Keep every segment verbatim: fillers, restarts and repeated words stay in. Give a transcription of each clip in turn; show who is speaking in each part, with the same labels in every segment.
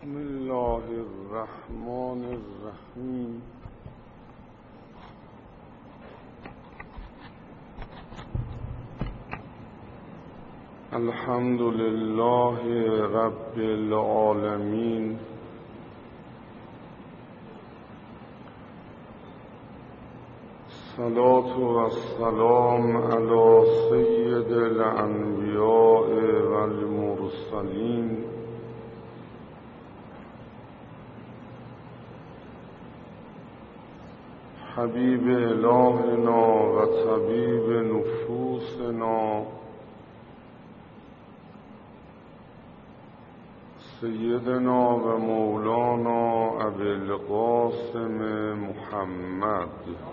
Speaker 1: بسم الله الرحمن الرحیم. الحمد لله رب العالمین، الصلاة والسلام علی سید الانبیاء والمرسلین، حبیب الهنا و طبیب نفوسنا، سیدنا و مولانا ابی القاسم محمد.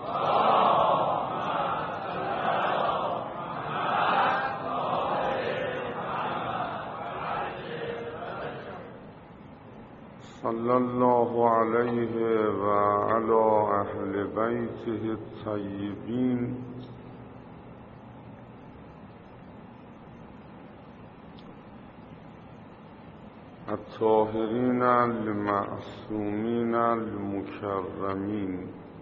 Speaker 1: صلی الله علیه و علی اهل بیته الطیبین الطاهرین المعصومین المکرمین.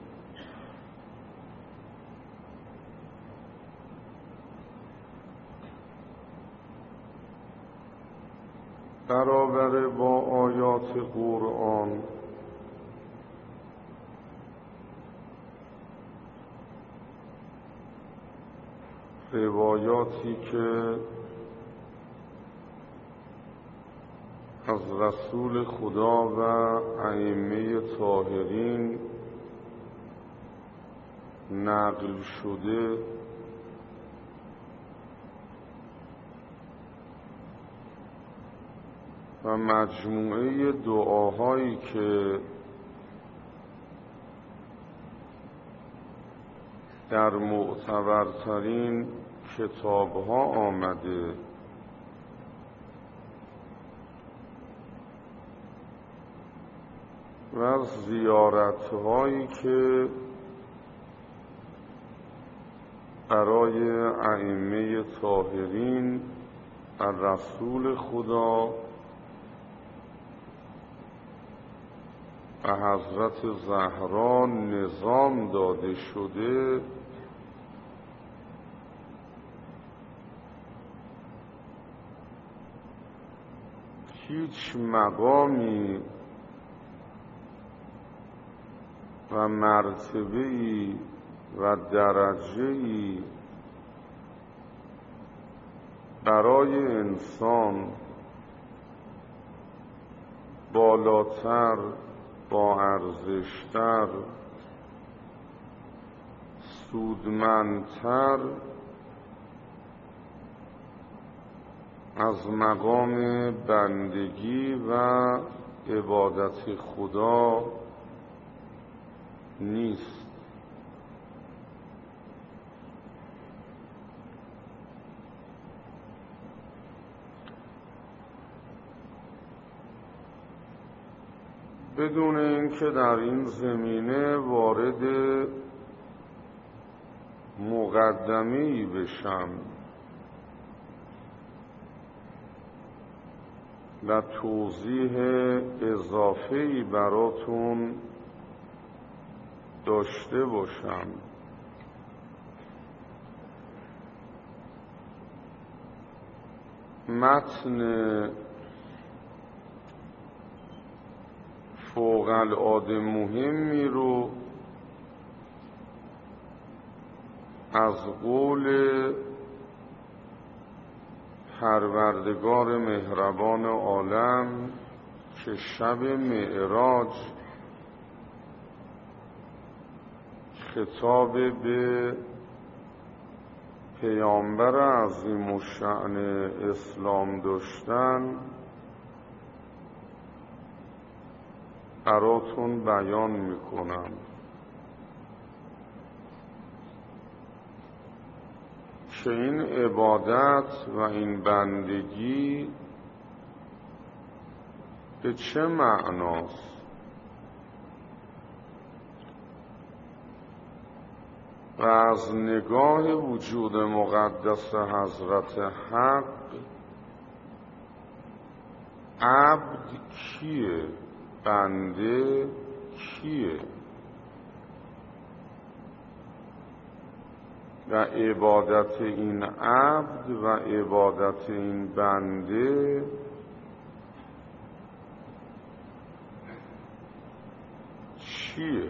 Speaker 1: برابر با آیات قرآن روایاتی که از رسول خدا و ائمه طاهرین نقل شده و مجموعه دعاهایی که در معتبرترین کتابها آمده و زیارتهایی که برای ائمه طاهرین و رسول خدا و حضرت زهرا نظام داده شده هیچ مقامی و مرتبه‌ای و درجه‌ای برای انسان بالاتر، با ارزشتر، سودمندتر از مقام بندگی و عبادت خدا نیست. بدون اینکه در این زمینه وارد مقدمه‌ای بشم و توضیح اضافه‌ای براتون داشته باشم، متن فوق العاده مهمی رو از قول پروردگار مهربان عالم که شب معراج خطاب به پیامبر عظیم الشأن اسلام داشتن براتون بیان میکنم که این عبادت و این بندگی به چه معناست و از نگاه وجود مقدس حضرت حق عبد کیه؟ بنده کیه؟ و عبادت این عبد و عبادت این بنده چیه؟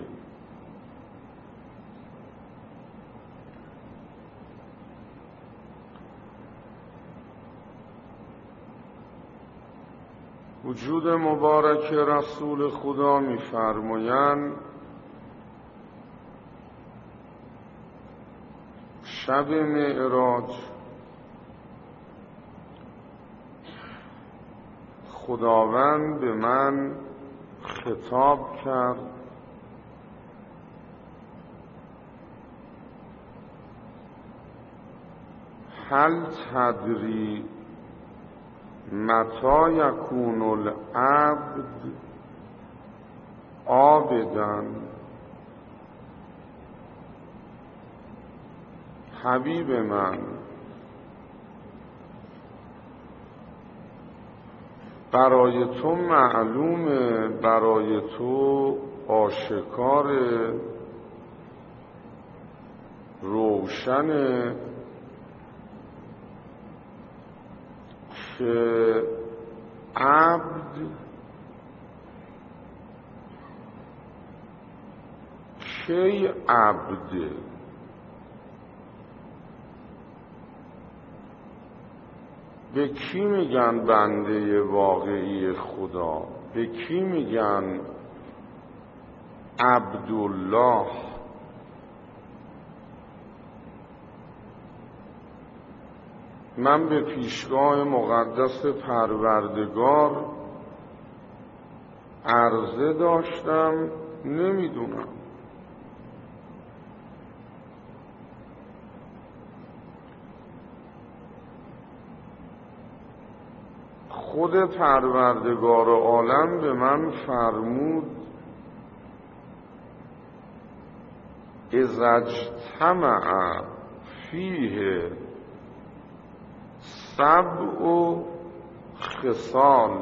Speaker 1: وجود مبارک رسول خدا می‌فرمایند شب معراج خداوند به من خطاب کرد هل تدری متی یکون العبد عابدا؟ حبیب من، برای تو معلومه، برای تو آشکار روشنه که عبد کی عبده؟ به کی میگن بنده واقعی خدا؟ به کی میگن عبدالله؟ من به پیشگاه مقدس پروردگار عرضه داشتم، نمیدونم. خود پروردگار عالم به من فرمود اذا اجتمع فیه سبع خصال،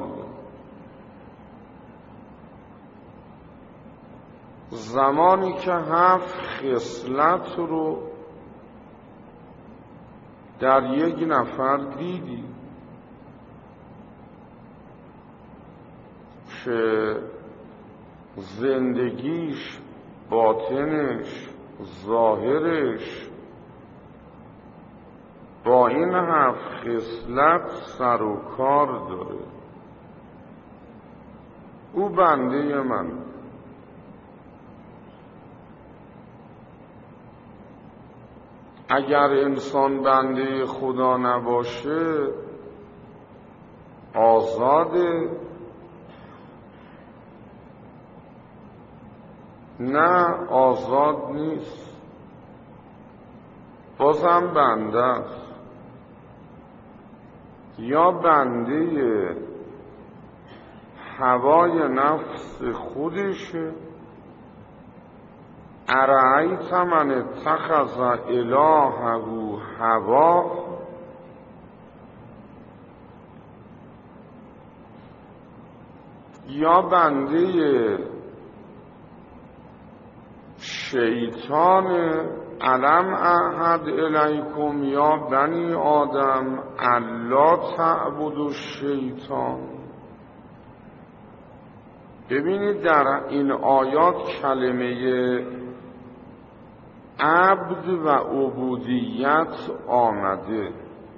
Speaker 1: زمانی که هفت خصلت رو در یک نفر دیدی که زندگیش، باطنش، ظاهرش با این هفت خصلت سر و کار داره، او بنده من. اگر انسان بنده خدا نباشه آزاده؟ نه، آزاد نیست، بازم بنده است. یا بنده هوای نفس خودشه، ارأیت من اتخذ الهه هواه، یا بنده شیطان علم اعهد الیکم یا بنی آدم الا تعبدوا الشیطان. ببینید در این آیات کلمه عبد و عبودیت آمده.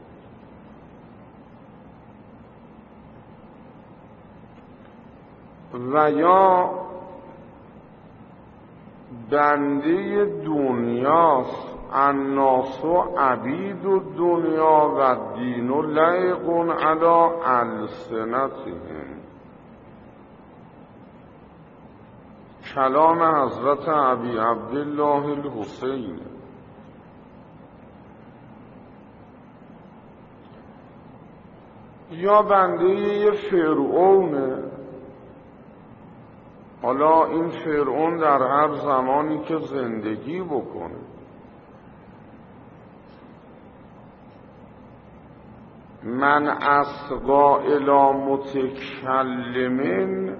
Speaker 1: و یا بنده دنیاست، الناس عبید الدنیا و دین لایق علی السنتهم. کلام حضرت ابی عبدالله الحسین. یا بنده یه فرعونه. حالا این فرعون در هر زمانی که زندگی بکنه، من اصغا الی متکلمین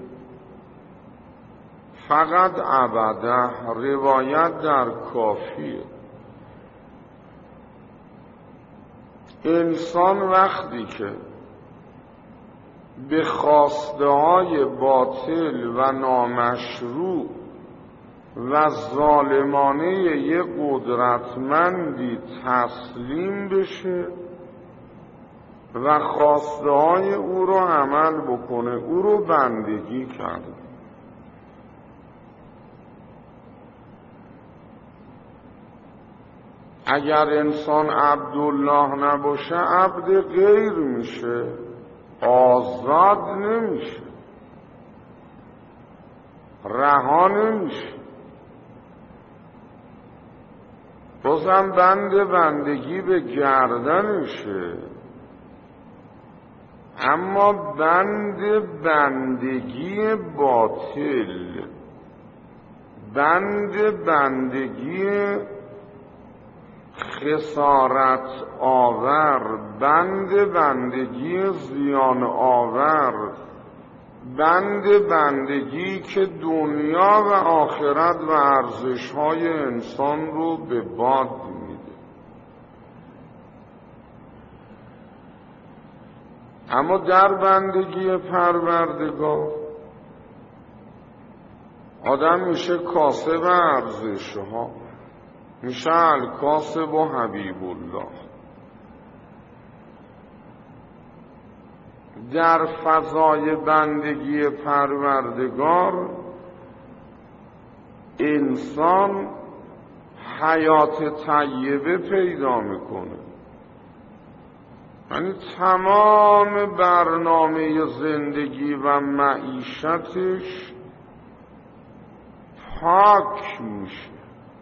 Speaker 1: فقط عبده، روایت در کافیه. انسان وقتی که به خواسته های باطل و نامشروع و ظالمانه یک قدرتمندی تسلیم بشه و خواسته های او رو عمل بکنه، او رو بندگی کرده. اگر انسان عبدالله نباشه عبد غیر میشه، آزاد نمیشه، رها نمیشه. بازم بند بندگی به گردنشه، اما بند بندگی باطل، بند بندگی خسارت آور، بند بندگی زیان آور، بند بندگی که دنیا و آخرت و ارزش‌های انسان رو به باد میده. اما در بندگی پروردگار آدم میشه کاسب ارزش‌ها، میشه الکاسب و حبیب الله. در فضای بندگی پروردگار انسان حیات طیبه پیدا میکنه، یعنی تمام برنامه زندگی و معیشتش پاک میشه.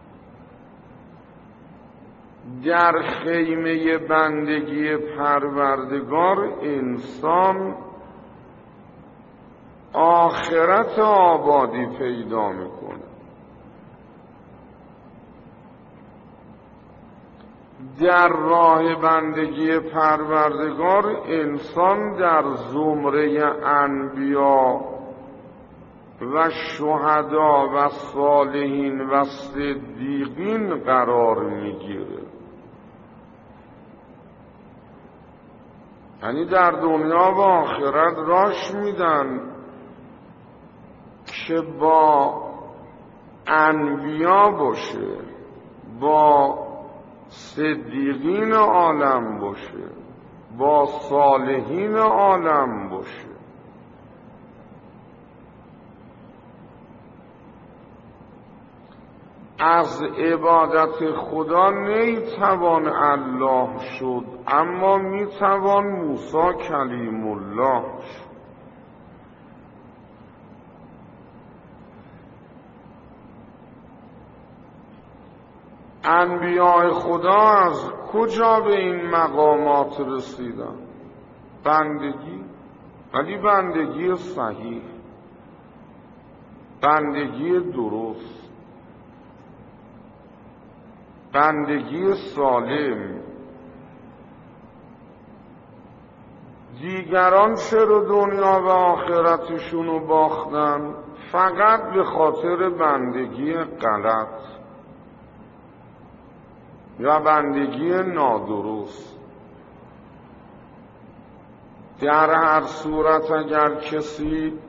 Speaker 1: در خیمه بندگی پروردگار انسان آخرت آبادی پیدا میکنه. در راه بندگی پروردگار انسان در زمره انبیا و شهدا و صالحین و صدیقین قرار میگیره. یعنی در دنیا و آخرت راش میدن که با انبیا باشه، با صدیقین عالم باشه، با صالحین عالم باشه. از عبادت خدا نیتوان الله شد، اما میتوان موسی کلیم الله شد. انبیاء خدا از کجا به این مقامات رسیدن؟ بندگی، ولی بندگی صحیح، بندگی درست، بندگی سالم. دیگران چرا دنیا و آخرتشونو باختن؟ فقط به خاطر بندگی غلط یا بندگی نادرست. در هر صورت اگر کسی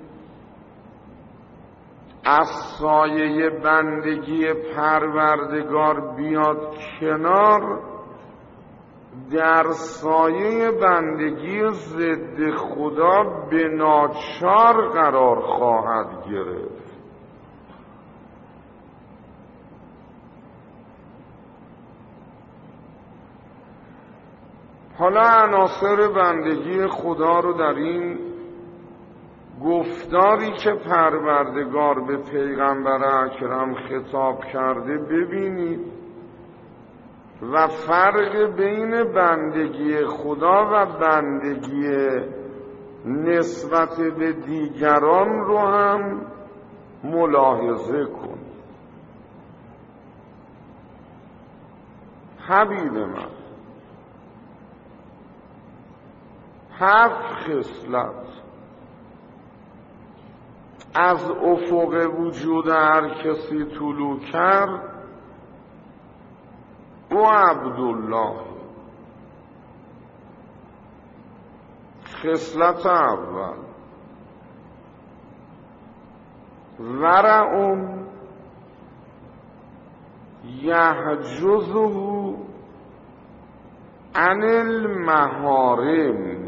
Speaker 1: از سایه بندگی پروردگار بیاد کنار، در سایه بندگی ضد خدا به ناچار قرار خواهد گرفت. حالا عناصر بندگی خدا رو در این گفتاری که پروردگار به پیغمبر اکرم خطاب کرده ببینید و فرق بین بندگی خدا و بندگی نسبت به دیگران رو هم ملاحظه کنید. حبیب من، هفت خصلت از افق وجود هر کسی طلوع کرد او عبدالله. خصلت اول ورعون یحجزه عن المحارم،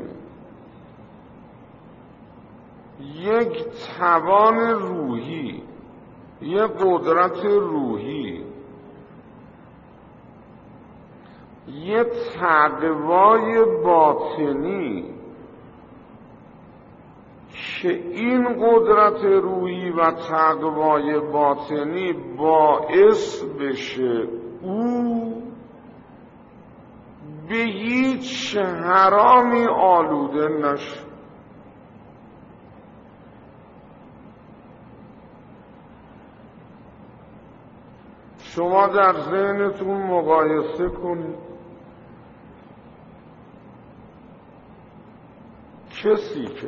Speaker 1: یک توان روحی، یک قدرت روحی، یک تقوای باطنی که این قدرت روحی و تقوای باطنی باعث بشه او به هیچ حرامی آلوده نشه. شما در ذهنتون مقایسه کنید کسی که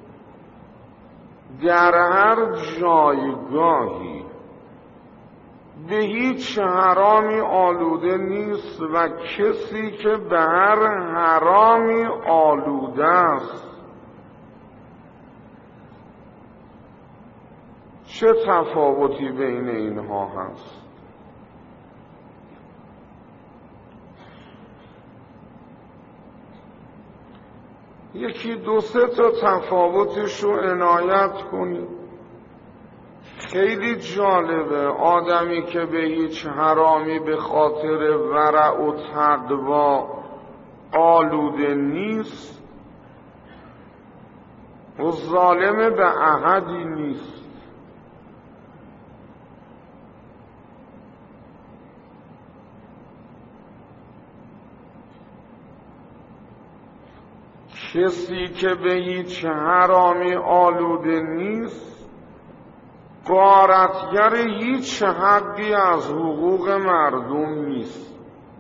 Speaker 1: در هر جایگاهی به هیچ حرامی آلوده نیست و کسی که به هر حرامی آلوده است، چه تفاوتی بین اینها هست؟ یکی دو سه تا تفاوتش رو عنایت کنید. خیلی جالبه آدمی که به هیچ حرامی به خاطر ورع و تقوا آلوده نیست و ظالم به احدی نیست. کسی که به هیچ حرامی آلوده نیست غارتگر هیچ حقی از حقوق مردم نیست.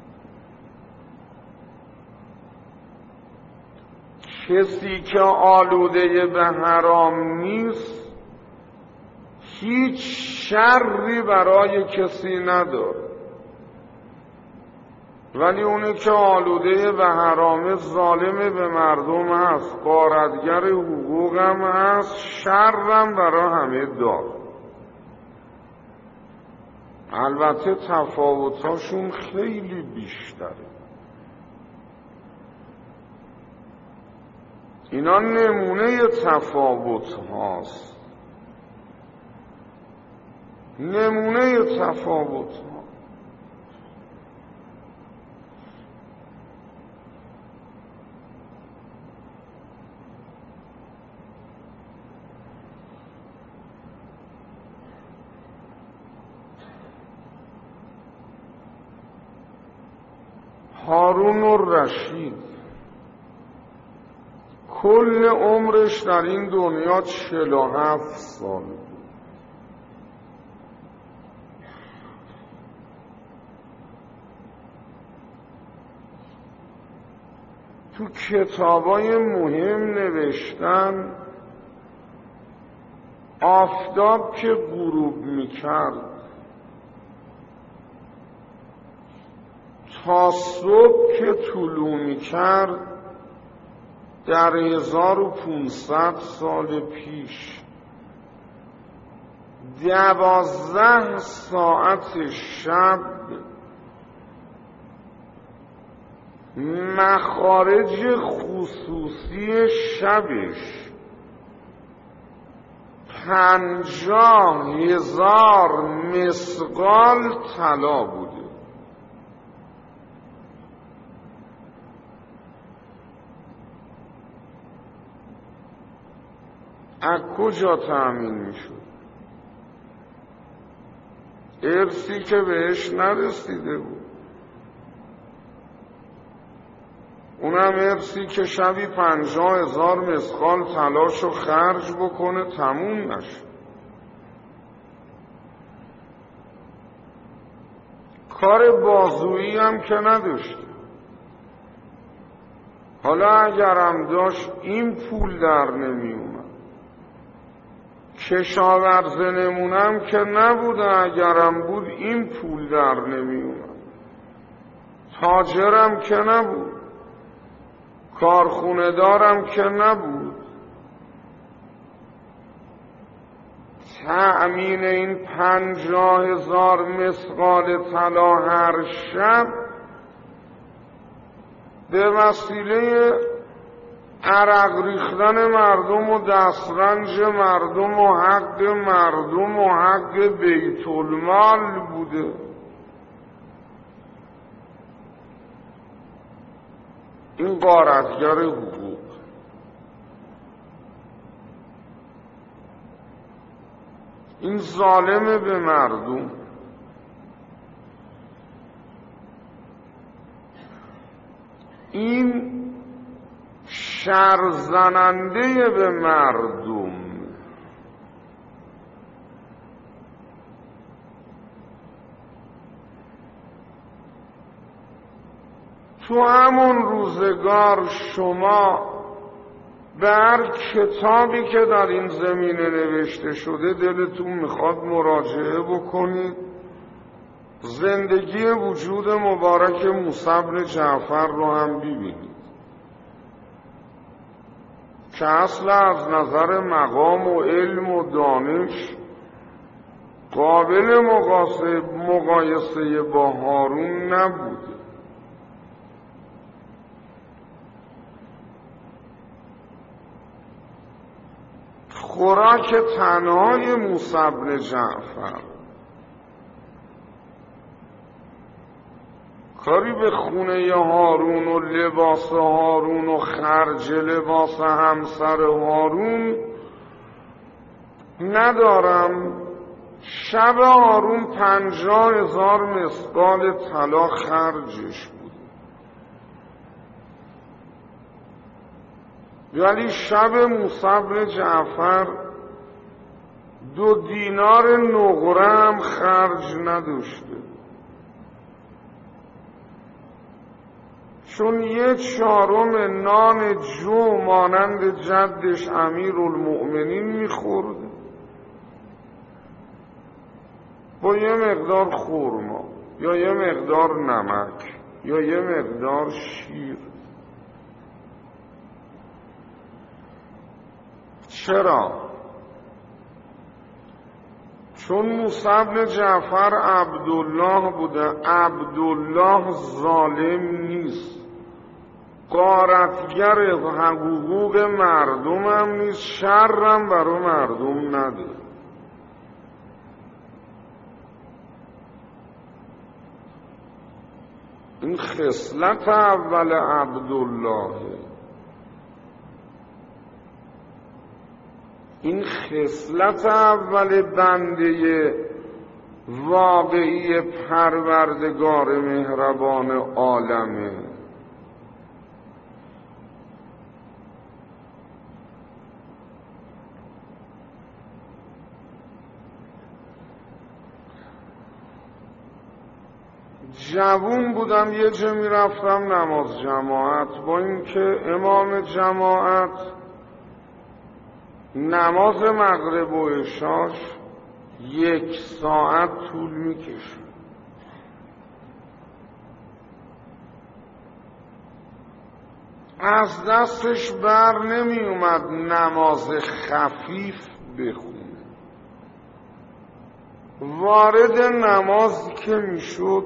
Speaker 1: کسی که آلوده به حرام نیست هیچ شری برای کسی نداره، ولی اونی که آلوده به حرام ظالم به مردم هست، غارتگر حقوق هم هست، شرم برای همه دار. البته تفاوتاشون خیلی بیشتره. اینا نمونه تفاوت هاست، نمونه تفاوت ها. هارون الرشید کل عمرش در این دنیا چهل و هفت سال بود. تو کتابای مهم نوشتن آفتاب که غروب میکرد تا صبح که طلوع میکرد در هزار و پونصد سال پیش دوازده ساعت شب مخارج خصوصی شبش پنجاه هزار مثقال طلا بوده. از کجا تأمین میشد؟ ارثی که بهش نرسیده بود، اونم ارثی که شبی پنجاه هزار مثقال طلاشو خرج بکنه تموم نشه. کار بازویی هم که نداشته، حالا اگرم داشت این پول در نمی اومد، کشاورز نمونم که نبوده، اگرم بود این پول در نمی اومد، تاجرم که نبود، کارخونه دارم که نبود، تأمین این پنجاه هزار مثقال طلا هر شب به وسیله عرق ریختن مردم و دسترنج مردم و حق مردم و حق بیت المال بوده. این غارتگر حقوق. این ظالم به مردم. این شرزننده به مردم. تو همون روزگار شما به هر کتابی که در این زمینه نوشته شده دلتون میخواد مراجعه بکنید، زندگی وجود مبارک موسی بن جعفر رو هم ببینید که اصل از نظر مقام و علم و دانش قابل مقایسه با هارون نبوده. خوراک تنهای موسی بن جعفر کاری به خونه هارون و لباس هارون و خرج لباس همسر هارون ندارم. شب هارون پنجاه هزار مثقال طلا خرجش بود، ولی شب موسی بن جعفر دو دینار نقره هم خرج نداشته، چون یه چهارم نان جو مانند جدش امیرالمؤمنین میخورد با یه مقدار خرما یا یه مقدار نمک یا یه مقدار شیر. چرا؟ چون موسی بن جعفر عبدالله بوده. عبدالله ظالم نیست، غارتگر حقوق مردم هم نیست، شرم برای مردم نده. این خصلت اول عبدالله، این خصلت اول بنده واقعی پروردگار مهربان عالمه. جوون بودم یه جا می رفتم نماز جماعت، با اینکه امام جماعت نماز مغرب و عشاش یک ساعت طول می کشید. از دستش بر نمی اومد نماز خفیف بخونه. وارد نماز که می شد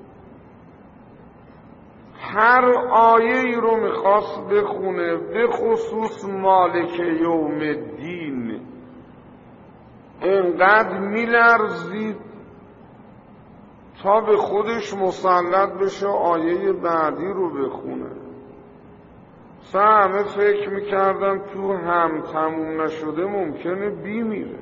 Speaker 1: هر آیه ای رو میخواست بخونه، به خصوص مالک یوم الدین، انقدر میلرزید تا به خودش مسلط بشه آیه بعدی رو بخونه. همه فکر میکردن تو هم تموم نشده ممکنه بیمیره.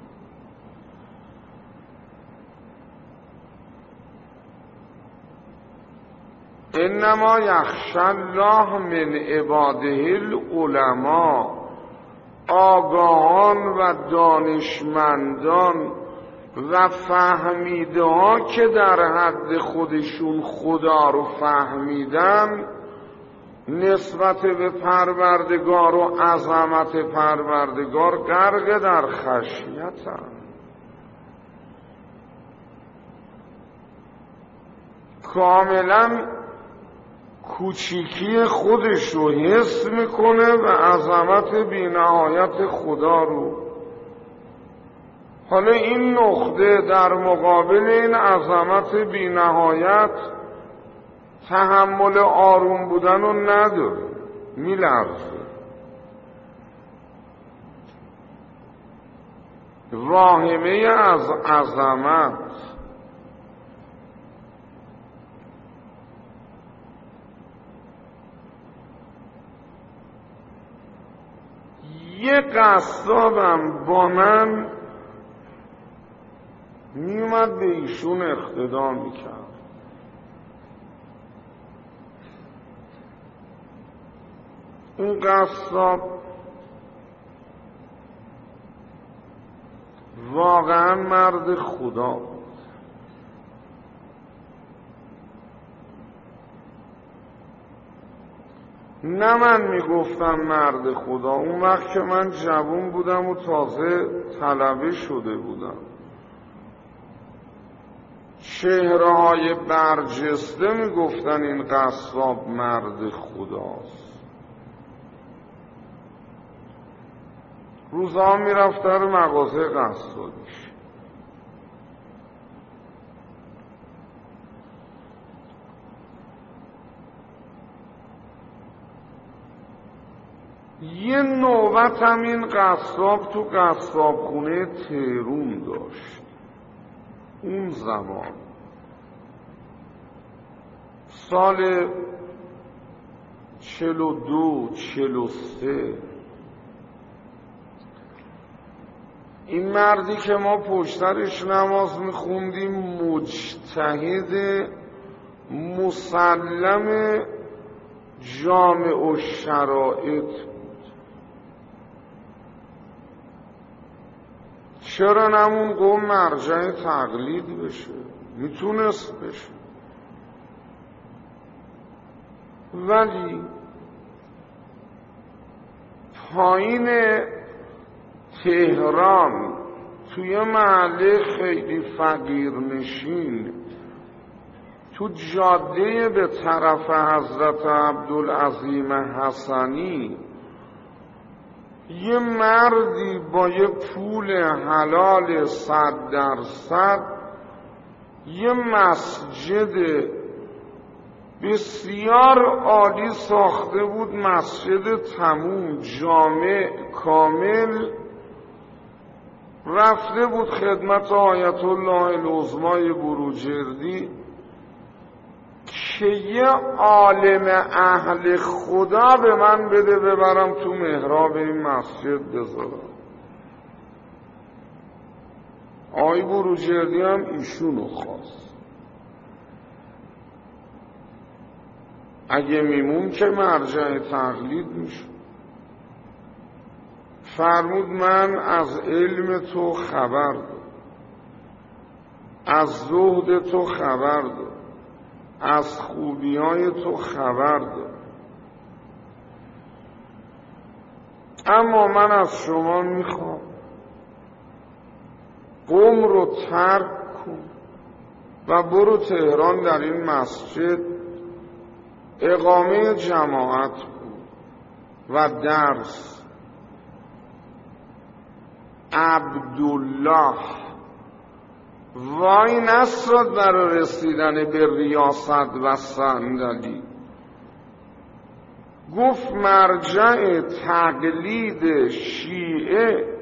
Speaker 1: انما یخشی الله من عباده العلماء، آگاهان و دانشمندان و فهمیده ها که در حد خودشون خدا رو فهمیدن، نسبت به پروردگار و عظمت پروردگار غرق در خشیتن. کاملا کوچیکی خودش رو حس میکنه و عظمت بی‌نهایت خدا رو. حالا این نقطه در مقابل این عظمت بی‌نهایت تحمل آروم بودن رو نداره، میلرزه. واهمه از عظمت یه قصابم با من میومد به ایشون اقتدا میکرد. اون قصاب واقعا مرد خدا بود. نه من میگفتم مرد خدا، اون وقت که من جوان بودم و تازه طلبه شده بودم، چهره های برجسته میگفتن این قصاب مرد خداست. روزها میرفت در مغازه قصابیش، یه نوبت هم این قصاب تو قصاب خونه تهرون داشت. اون زمان سال چل و دو چل و سه این مردی که ما پشترش نماز میخوندیم مجتهد مسلم جامع و شرائط بود. چرا نمون قوم مرجع تقلید بشه؟ میتونست بشه، ولی پایین تهران توی محله خیلی فقیرنشین تو جاده به طرف حضرت عبدالعظیم حسنی یه مردی با یه پول حلال صد درصد یه مسجد بسیار عالی ساخته بود، مسجد تموم جامع کامل. رفته بود خدمت آیت الله العظمای بروجردی که یه عالم اهل خدا به من بده ببرم تو محراب این مسجد بذارم. آقای بروجردی هم ایشونو خواست. اگه میمون که مرجع تقلید میشه. فرمود من از علم تو خبر دارم، از زهد تو خبر دارم، از خوبی های تو خبر دارم، اما من از شما میخوام قم رو ترک کن و برو تهران. در این مسجد اقامه جماعت بود و درس. عبدالله وای نستاد برای رسیدن به ریاست و صندلی. گفت مرجع تقلید شیعه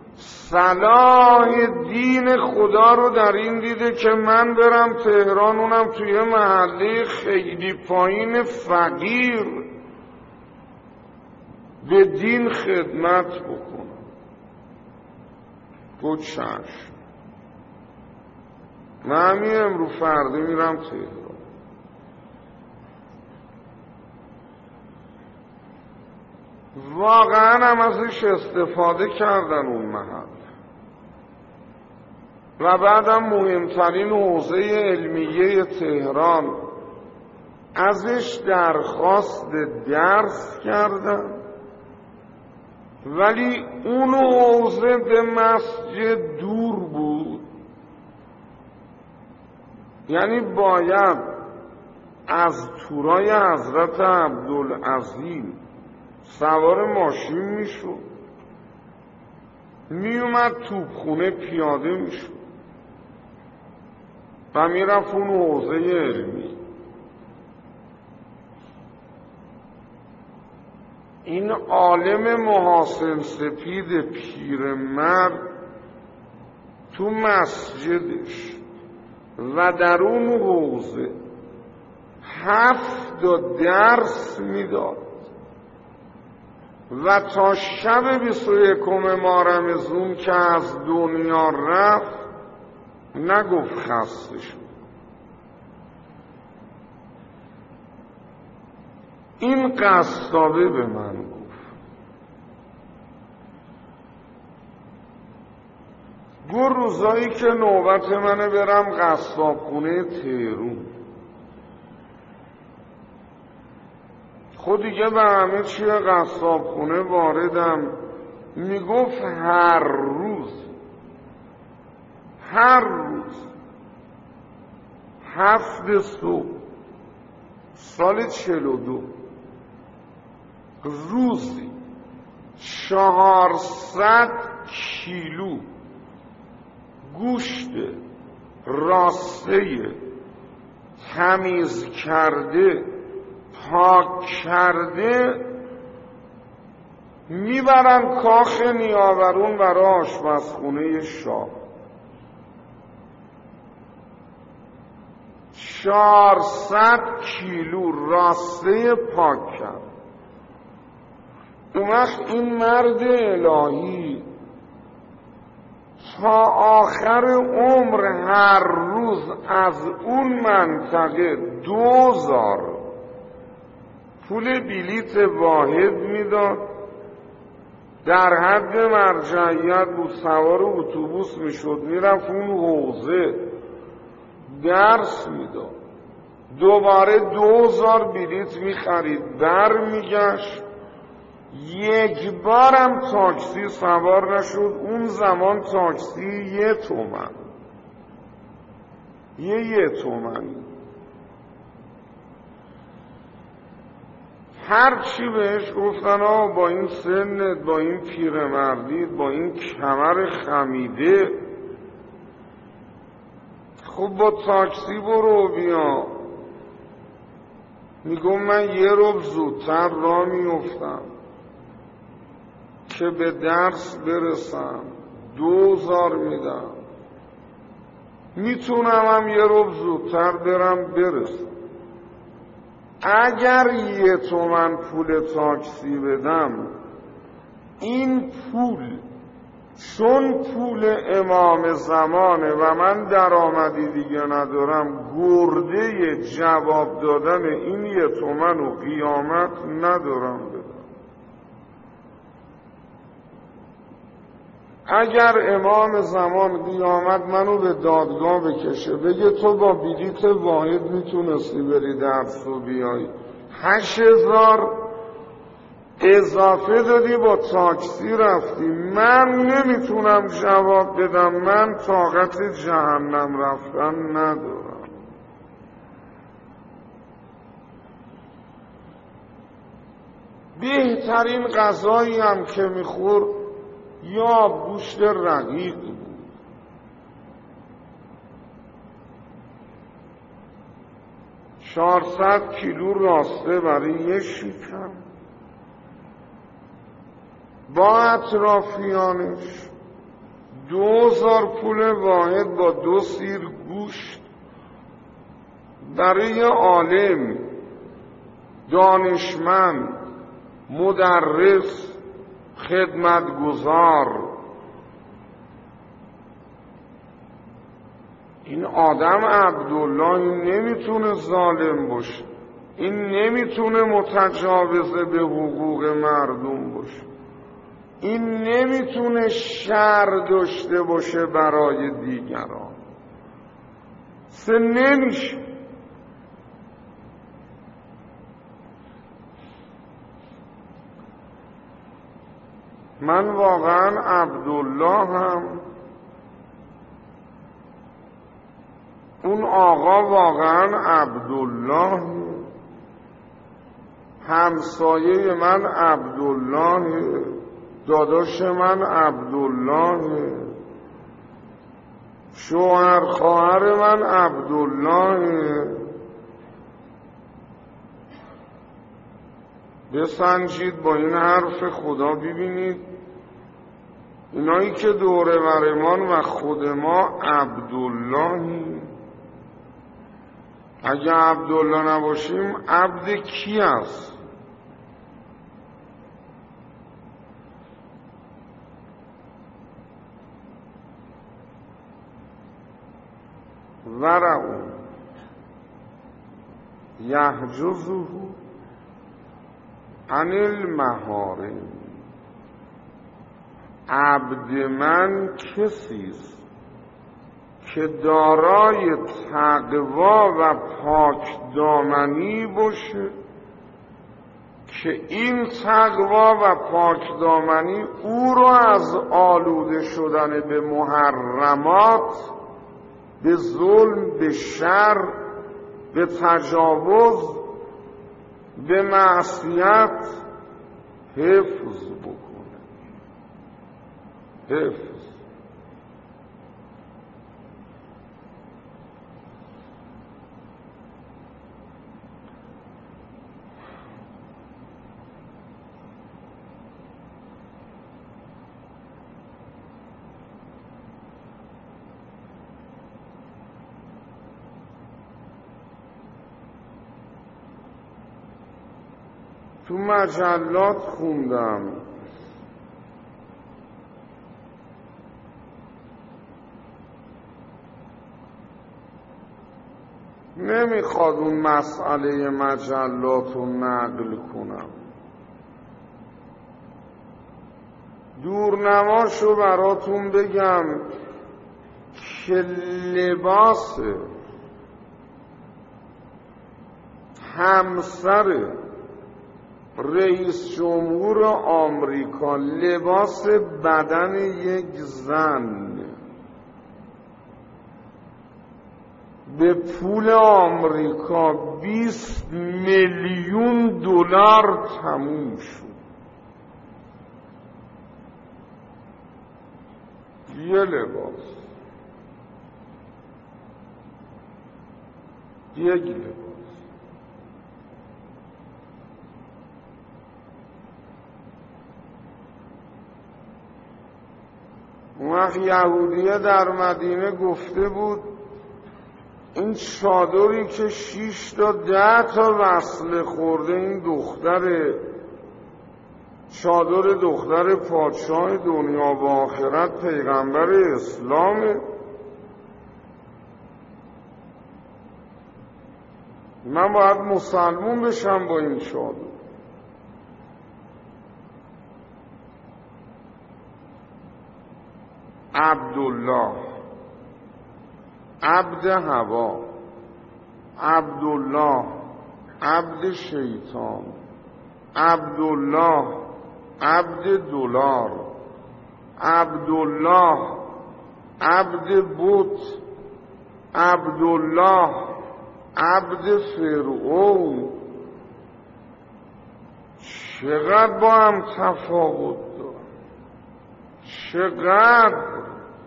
Speaker 1: صلاح دین خدا رو در این دیده که من برم تهران، اونم توی محله خیلی پایین فقیر، به دین خدمت بکنم. گفت چشم، من همین امرو فرده میرم تهران. واقعا هم ازش استفاده کردن اون محل و بعدم مهمترین حوزه علمیه تهران ازش درخواست درس کردم، ولی اون حوزه به مسجد دور بود، یعنی باید از تورای حضرت عبدالعظیم سوار ماشین میشد، میومد توپخونه پیاده میشد و میرفت اون حوزه علمی. این عالم محاسن سپید پیرمرد تو مسجدش و در اون حوزه هفت درس میداد و تا شب بیست و یکم ماه رمضان که از دنیا رفت نگفت خسته شد. این قصابه به من گفت، گو روزایی که نوبت منه برم قصاب خونه تهرون، خود دیگه به همه چیه قصاب خونه واردم. میگفت هر روز هر روز هفت صبح سال چهل و دو روزی چهارصد کیلو گوشت راسته تمیز کرده پاک کرده میبرن کاخ نیاورون برای آشپزخونه شاه. چهارصد کیلو راسته پاک کرد. اون وقت این مرد الهی تا آخر عمر هر روز از اون منطقه دوزار پول بلیت واحد میداد، در حد مرجعیت بود، سوار اتوبوس میشد میرفت اون حوزه درس میداد، دوباره دوزار بلیت میخرید بر میگشت. یک بارم تاکسی سوار نشد. اون زمان تاکسی یه تومن یه یه تومنی هر چی بهش گفتن آه با این سنت، با این پیرمردیت، با این کمر خمیده، خب با تاکسی برو بیا. میگم من یه ربع زودتر راه میافتم که به درس برسم، دوزار میدم، میتونم هم یه ربع زودتر برم برسم. اگر یه تومن پول تاکسی بدم، این پول چون پول امام زمانه و من درآمدی دیگه ندارم، گرده جواب دادن این یه تومن و قیامت ندارم بدم. اگر امام زمان قیامت منو به دادگاه بکشه بگه تو با بلیت واحد میتونستی بری درس و بیایی، هشت هزار اضافه دادی با تاکسی رفتی، من نمیتونم جواب بدم، من طاقت جهنم رفتن ندارم. بهترین غذایی هم که میخور یا گوشت رقیق بود. چهارصد کیلو راسته برای یه شکم با اطرافیانش، دوزار پول واحد با دو سیر گوشت برای عالم، دانشمند، مدرس، خدمتگزار. این آدم عبدالله این نمیتونه ظالم باشه، این نمیتونه متجاوز به حقوق مردم باشه، این نمیتونه شر داشته باشه برای دیگران. سه نمیشه. من واقعا عبدالله هم، اون آقا واقعا عبدالله، همسایه من عبدالله، داداش من عبدالله، شوهر خواهر من عبدالله. بسنجید با این حرف خدا، ببینید اینایی که دور برمان و خود ما عبداللهی. اگه عبدالله نباشیم عبد کی است؟ ورعون یحجزه عن المحارم. عبد من کسیست که دارای تقوا و پاک دامنی باشه که این تقوا و پاک دامنی او را از آلوده شدن به محرمات، به ظلم، به شر، به تجاوز، به معصیت حفظ بکنه. حفظ تو مجلات خوندم نمیخواد اون مسئله مجلات رو نقل کنم، دورنماشو براتون بگم که لباس همسر رئیس جمهور آمریکا، لباس بدن یک زن به پول آمریکا بیست میلیون دلار تموم شد. یه لباس، یک لباس. اون وقت یهودیه در مدینه گفته بود این چادری که شیش تا ده تا وصله خورده، این دختر چادر دختر پادشاه دنیا و آخرت پیغمبر اسلامه. من باید مسلمون بشم با این چادر. عبدالله، عبد هوا، عبدالله عبد شیطان، عبدالله عبد دلار، عبدالله عبد بت، عبدالله عبد فرعون. چقدر با هم تفاوت دارن، چقدر.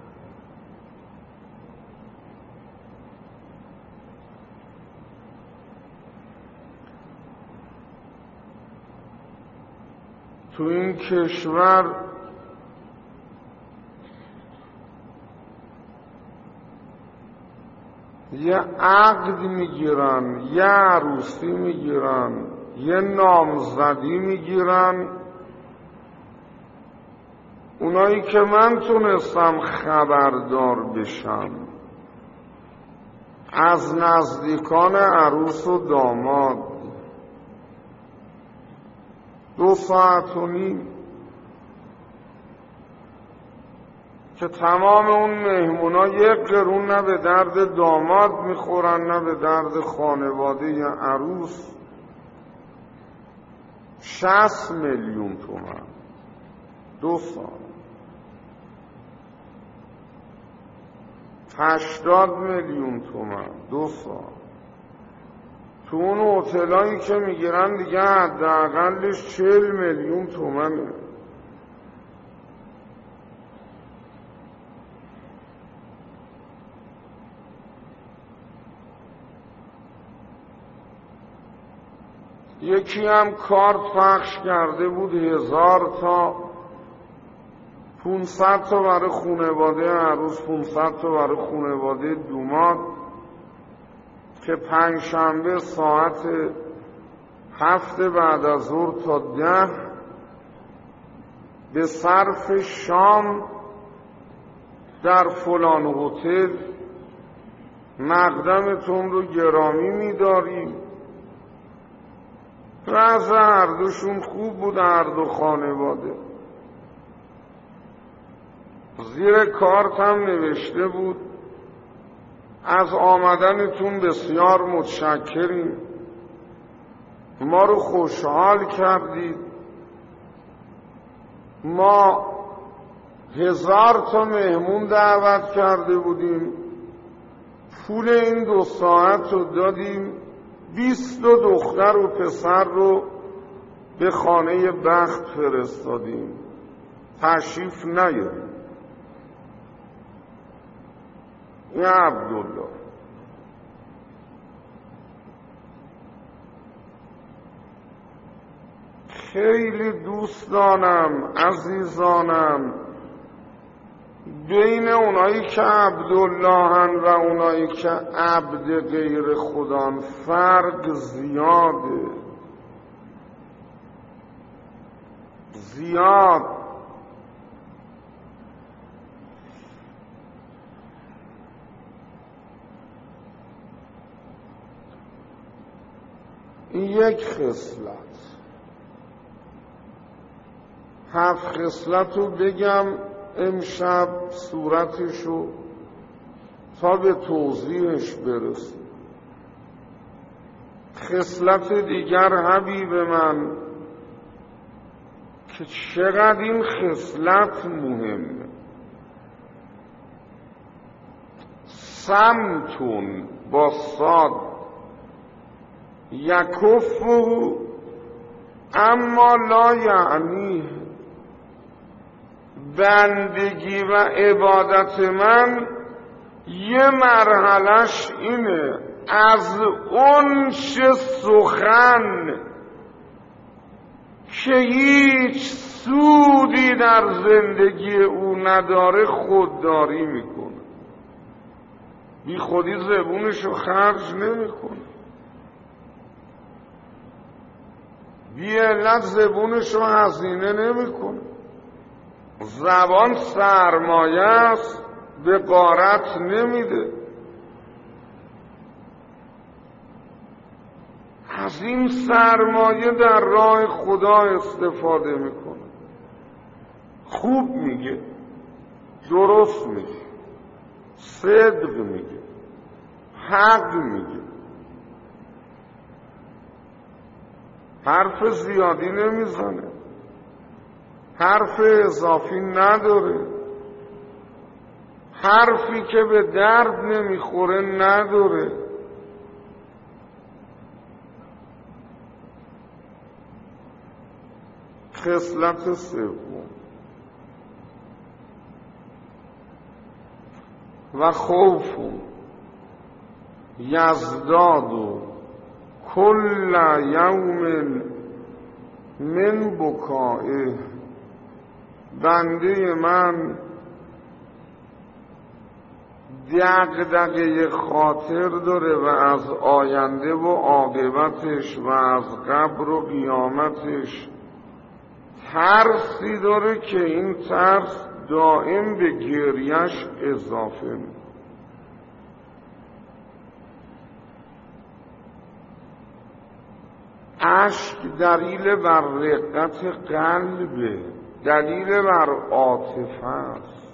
Speaker 1: تو این کشور یه عقد میگیرن، یه عروسی میگیرن، یه نامزدی میگیرن. اونایی که من تونستم خبردار بشم از نزدیکان عروس و داماد، دو ساعت و نیم که تمام اون مهمونا یک قرون نه به درد داماد میخورن نه به درد خانواده ی عروس. شصت میلیون تومان دو سال هشتاد میلیون تومن دو سال. تو اون هتلایی که میگیرن دیگه حداقلش چهل میلیون تومنه. یکی هم کارت پخش کرده بود هزار تا، پونصد تا برای خانواده عروس، پونصد تا برای خانواده دوماد، که پنج شنبه ساعت هفت بعد از ظهر تا ده به صرف شام در فلان هتل مقدمتون رو گرامی می‌داریم. وضع هر دوشون خوب بود، هر دو خانواده. زیر کارت هم نوشته بود از آمدنتون بسیار متشکریم، ما رو خوشحال کردید، ما هزار تا مهمون دعوت کرده بودیم، پول این دو ساعت رو دادیم، بیست و دختر و پسر رو به خانه بخت فرستادیم، تشریف نیاریم. یا عبدالله، خیلی دوست دارم عزیزانم بین اونایی که عبداللهن و اونایی که عبد غیر خدان فرق زیاده، زیاد. این یک خصلت، هفت خصلت رو بگم امشب صورتشو تا به توضیحش برسیم. خصلت دیگر حبیب من که چقدر این خصلت مهمه، سمتون با صاد یکفه اما لا یعنی، بندگی و عبادت من یه مرحلش اینه از اون چه سخن که هیچ سودی در زندگی او نداره خودداری میکنه، بی خودی زبونشو خرج نمیکنه، بی علت زبونشو هزینه نمیکنه. زبان سرمایه است، به غارت نمیده. از این سرمایه در راه خدا استفاده میکنه. خوب میگه، درست میگه، صدق میگه، حق میگه، حرف زیادی نمیزنه، حرف اضافی نداره، حرفی که به درد نمیخوره نداره. خصلت سوم و خوف یزداد کل یوم من بکائه، بنده من دغدغه خاطر داره و از آینده و عاقبتش و از قبر و قیامتش ترسی داره که این ترس دائم به گریش اضافه میشه. اشک دلیل بر رقت قلبه، دلیل بر عاطفه است.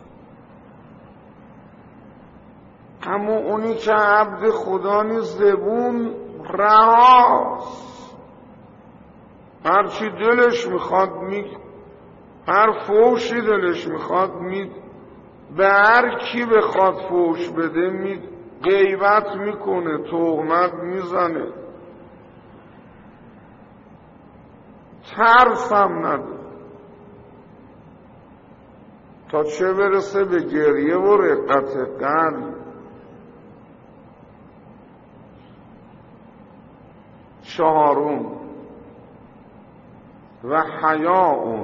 Speaker 1: اما اونی که عبد خدا نیست زبون رهاست، هرچی دلش میخواد میگه، هر فوشی دلش میخواد مید به هر کی بخواد فوش بده مید غیبت میکنه، تهمت میزنه، ترسم نداره. تا چه برسه به گریه و رقت قلب. چهارم و حیاء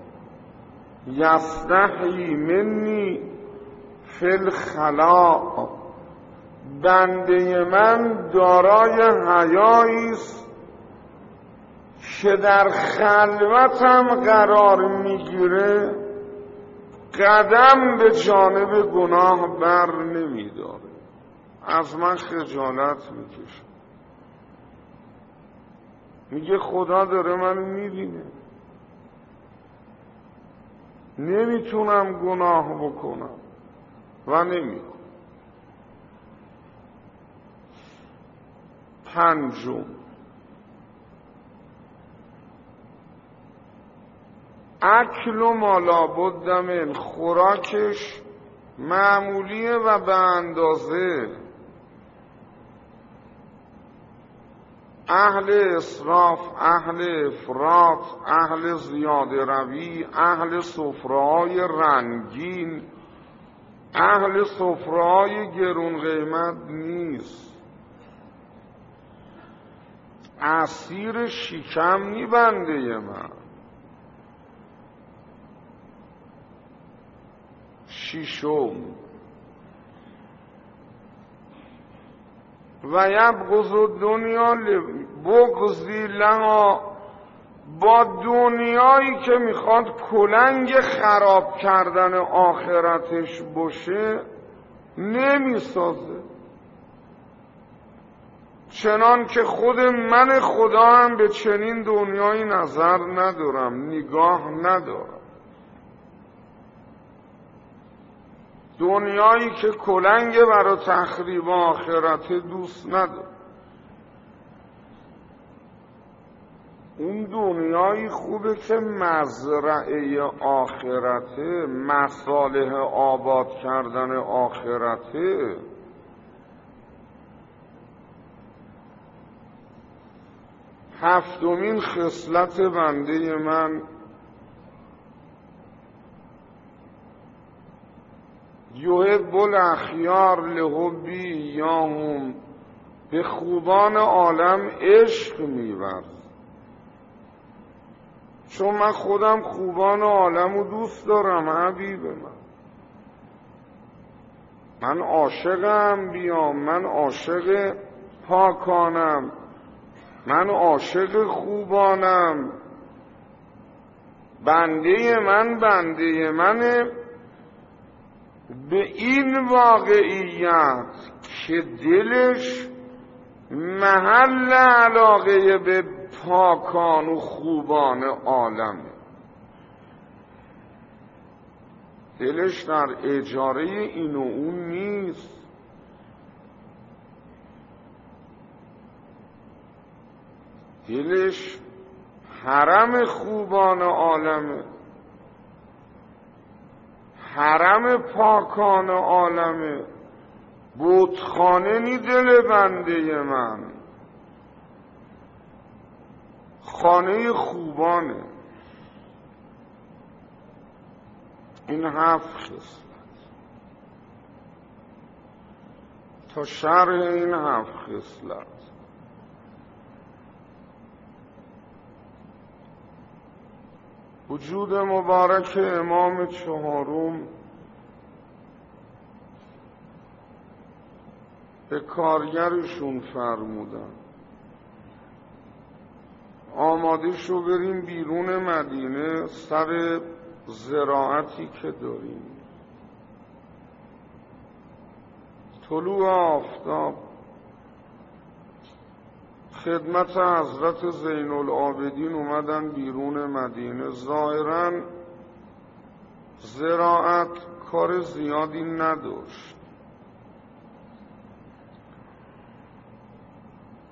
Speaker 1: یستحیی منی فی الخلاء، بنده من دارای حیایی است که در خلوتم قرار میگیره قدم به جانب گناه بر نمیداره، از من خجالت میکشه. میگه خدا داره منو میبینه، نمیتونم گناه بکنم و نمیکنم. پنجم اکل و ما لابد من، خوراکش معمولیه و به اندازه. اهل اسراف، اهل افراط، اهل زیاده روی، اهل سفره‌های رنگین، اهل سفره‌های گرون قیمت نیست. اسیر شکم نی بنده من. ششم و یبغض دنیا بغضی لها، با دنیایی که میخواد کلنگ خراب کردن آخرتش باشه نمیسازه، چنان که خود من خدا هم به چنین دنیایی نظر ندارم، نگاه ندارم. دنیایی که کلنگ برای تخریب آخرت دوست نداره. اون دنیایی خوبه که مزرعه آخرته، مصالح آباد کردن آخرته. هفتمین خصلت بنده من یحب الاخیار لحبی ایاهم، به خوبان عالم عشق می‌ورزد. چون من خودم خوبان عالم رو دوست دارم حبیب من. من عاشق انبیام، من عاشق پاکانم، من عاشق خوبانم. بنده من بنده منه به این واقعیت که دلش محل علاقه به پاکان و خوبان عالمه. دلش در اجاره این و اون نیست. دلش حرم خوبان عالمه، حرم پاکان عالمه. بتخانه نی دل بنده من، خانه خوبانه. این هفت خصلت. تا شرح این هفت خصلت وجود مبارک امام چهارم به کارگرشون فرمودن آماده شو بریم بیرون مدینه سر زراعتی که داریم. طلوع آفتاب خدمت حضرت زین العابدین اومدن بیرون مدینه. ظاهراً زراعت کار زیادی نداشت.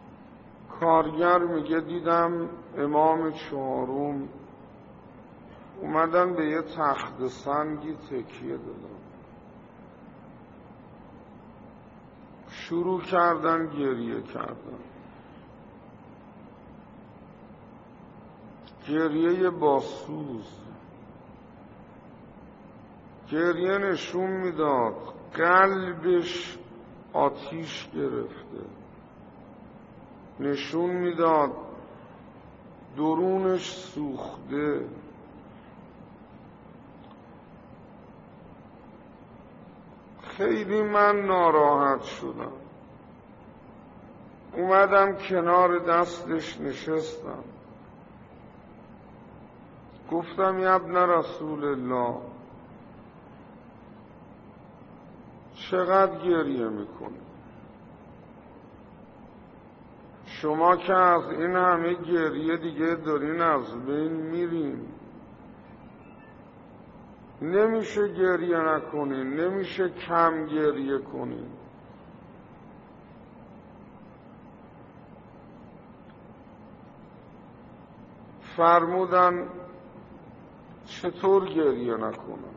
Speaker 1: کارگر میگه دیدم امام چهارم اومدن به یه تخت سنگی تکیه دادن، شروع کردن گریه کردن، گریه باسوز. گریه نشون میداد قلبش آتیش گرفته، نشون میداد درونش سوخته. خیلی من ناراحت شدم، اومدم کنار دستش نشستم، گفتم یا ابن رسول الله چقدر گریه میکنی؟ شما که از این همه گریه دیگه دارین از بین میرین، نمیشه گریه نکنین، نمیشه کم گریه کنین. فرمودن چطور گریه نکنم؟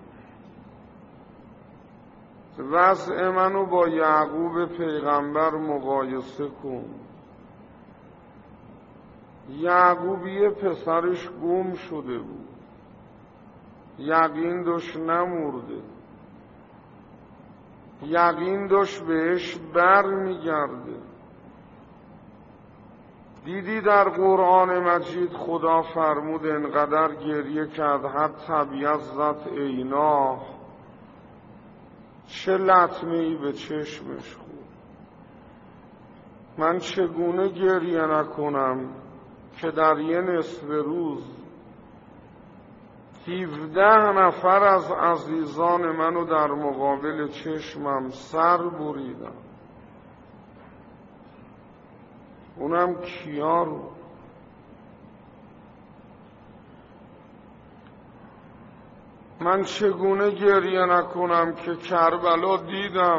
Speaker 1: وضع منو با یعقوب پیغمبر مقایسه کن. یعقوب یه پسرش گم شده بود، یقین داشت نمرده، یقین داشت بهش بر میگرده. دیدی در قرآن مجید خدا فرمود انقدر گریه کرد حتی بیضت عیناه، چه لطمه ای به چشمش خورد. من چگونه گریه نکنم که در یه نصف روز هفده نفر از عزیزان منو در مقابل چشمم سر بریدم، اونم کیا رو؟ من چگونه گریه نکنم که کربلا دیدم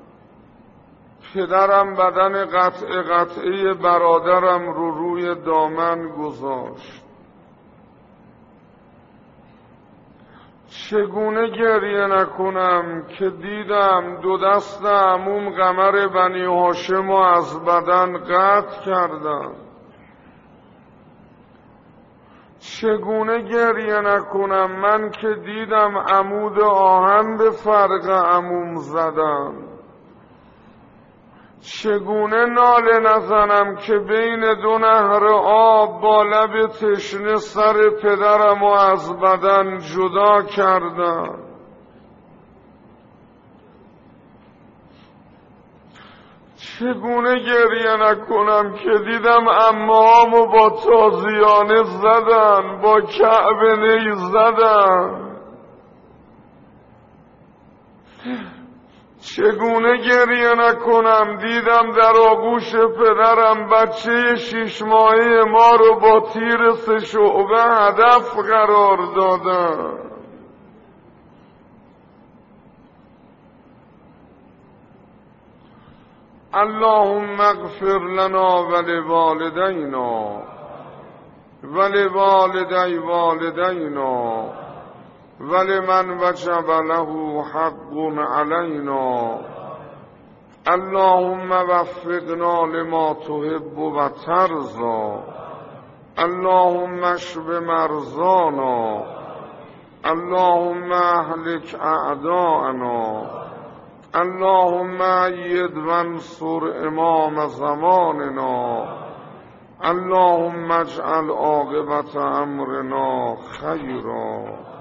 Speaker 1: پدرم بدن قطع قطعه برادرم رو روی دامن گذاشت. چگونه گریه نکنم که دیدم دو دست عموم قمر بنی هاشم از بدن قطع کردم. چگونه گریه نکنم من که دیدم عمود آهن به فرق عموم زدم. چگونه ناله نزنم که بین دو نهر آب با لب تشنه سر پدرم و از بدن جدا کردم. چگونه گریه نکنم که دیدم عمه‌هامو با تازیانه زدن، با کعبه نی زدن. چگونه گریه نکنم دیدم در آغوش پدرم بچه شش ماهه ما رو با تیر سه شعبه هدف قرار دادن. اللهم اغفر لنا ولوالدینا ولوالدی والدینا ولمن وجب له حق علینا. اللهم وفقنا لما تحب و ترضى. اللهم اشف مرضانا. اللهم اهلك اعداءنا. اللهم اید وانصر امام زماننا. اللهم اجعل عاقبت امرنا خیرا.